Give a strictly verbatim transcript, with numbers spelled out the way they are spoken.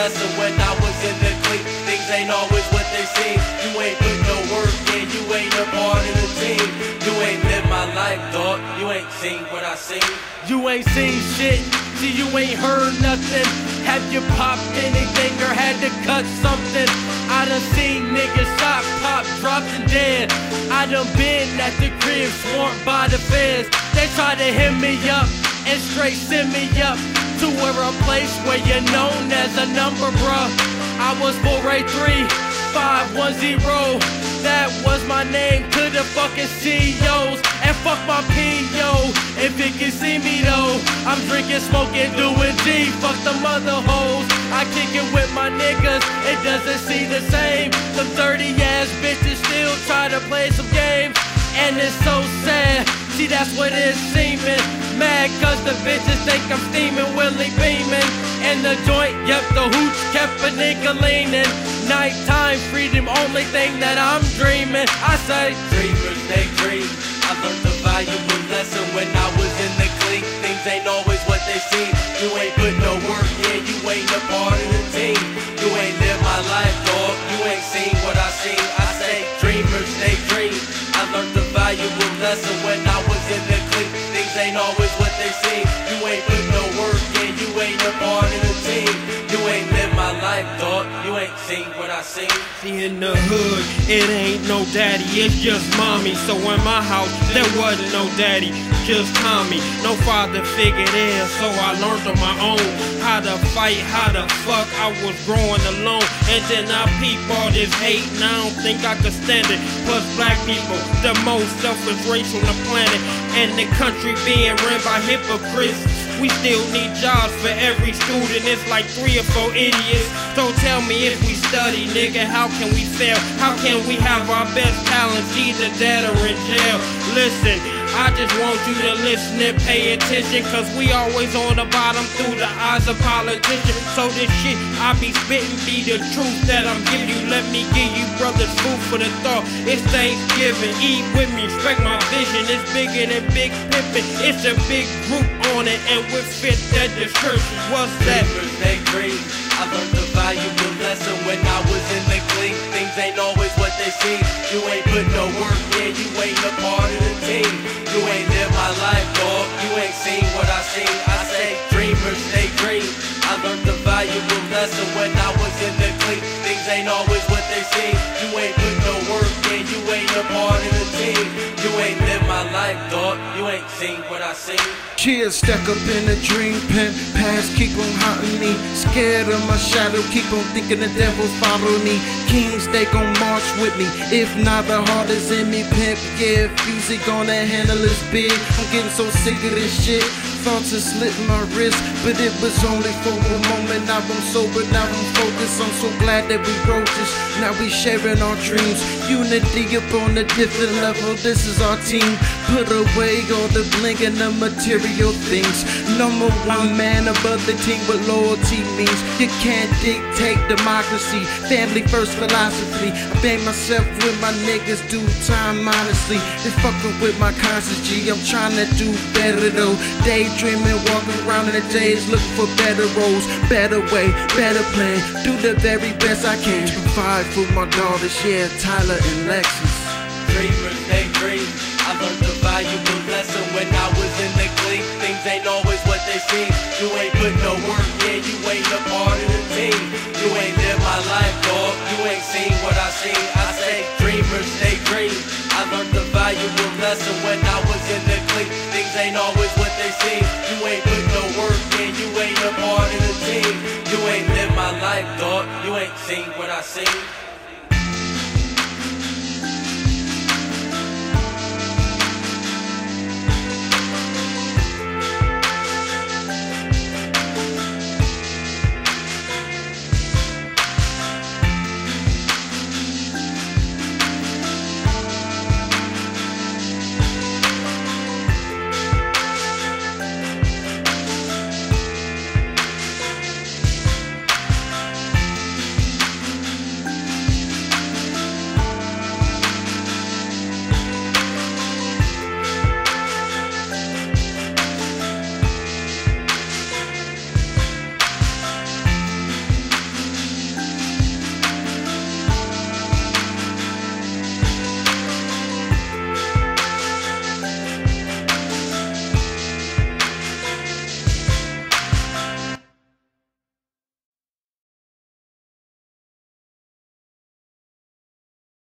lesson when I was in the clique. Things ain't always what they seem. You ain't put no work in, you ain't a part of the team. You ain't lived my life, dog. You ain't seen what I seen. You ain't seen shit, see you ain't heard nothing. Have you popped anything or had to cut something? I done seen niggas shot, pop, dropped and dead. I done been at the crib swarmed by the feds. They try to hit me up and straight send me up to where a place where you're known as a number, bruh. I was four eight three five one zero. That was my name to the fucking C E Os. And fuck my P O, if it can see me though. I'm drinking, smoking, doing G, fuck the mother hoes. I kick it with my niggas, it doesn't seem the same. Some dirty ass bitches still try to play some games. And it's so sad, see that's what it's seeming. Mad cause the bitches think I'm steaming, Willie beaming. And the joint, yep, the hooch kept a nigga leaning. Nighttime freedom, only thing that I'm dreaming. I say, dreamers, they dream. I learned the valuable lesson when I was in the clique. Things ain't always what they seem. You ain't put no work in, you ain't a part of the team. You ain't lived my life, dog. You ain't seen what I seen. I say, dreamers, they dream. I learned the valuable lesson when I was in the clique. Things ain't always what they seem. You ain't put no work in, you ain't a part of the team. You ain't lived my life, dog. You ain't seen what I seen. See, in the hood, it ain't no daddy, it's just mommy. So in my house, there wasn't no daddy, just Tommy. No father figure there, so I learned on my own how to fight, how to fuck. I was growing alone, and then I peep all this hate, and I don't think I could stand it. Plus black people, the most selfish race on the planet, and the country being ran by hypocrites. We still need jobs for every student, it's like three or four idiots. So tell me, if we study, nigga, how can we fail? How can we have our best talents either dead or in jail? Listen, I just want you to listen and pay attention, cause we always on the bottom through the eyes of politicians. So this shit I be spitting be the truth that I'm giving you. Let me give you brothers food for the thought. It's Thanksgiving, eat with me, respect my vision. It's bigger than Big Pimpin', it's a big group on it, and we fit that description. What's that? Dreamers, they dream. I learned the valuable lesson when I was in the clique. Things ain't always what they seem. You ain't put no work in, you ain't a part of the team. You ain't lived my life, dog. You ain't seen what I seen. I say, dreamers, they dream. I learned the valuable lesson when I was in the clique. Things ain't always what they seem. You ain't put no work in, you ain't a part of the team. You ain't lived my life, dog. You ain't seen what I seen. Cheers, stack up in a dream pen. Past keep on haunting me. Scared of my shadow, keep on thinking the devil follow me. Kings, they gon' march with me. If not, the heart is in me, pimp. Yeah, Fusey gonna handle this big. I'm getting so sick of this shit. Thought to slit my wrist, but it was only for a moment. Now I'm sober, now I'm focused. I'm so glad that we wrote this. Now we sharing our dreams. Unity up on a different level. This is our team. Put away all the bling and the material things. Number one man above the team, what loyalty means. You can't dictate democracy. Family first philosophy. I bang myself with my niggas, do time honestly. They fucking with my conscience, G. I'm trying to do better though. Daydreaming, walking around in the days, looking for better roles, better way, better plan. Do the very best I can. Provide for my daughters, yeah, Tyler and Lexus. Dreamers, they dream. I learned the valuable lesson when I was in the clique. Things ain't always what they seem. You ain't put no work in, you ain't a part of the team. You ain't lived my life, dog. You ain't seen what I seen. I say, dreamers, they dream. I learned the valuable lesson when I was in the clique. Things ain't always what they seem. You ain't put no work in, you ain't a part of the team. You ain't lived my life, dog. You ain't seen what I seen.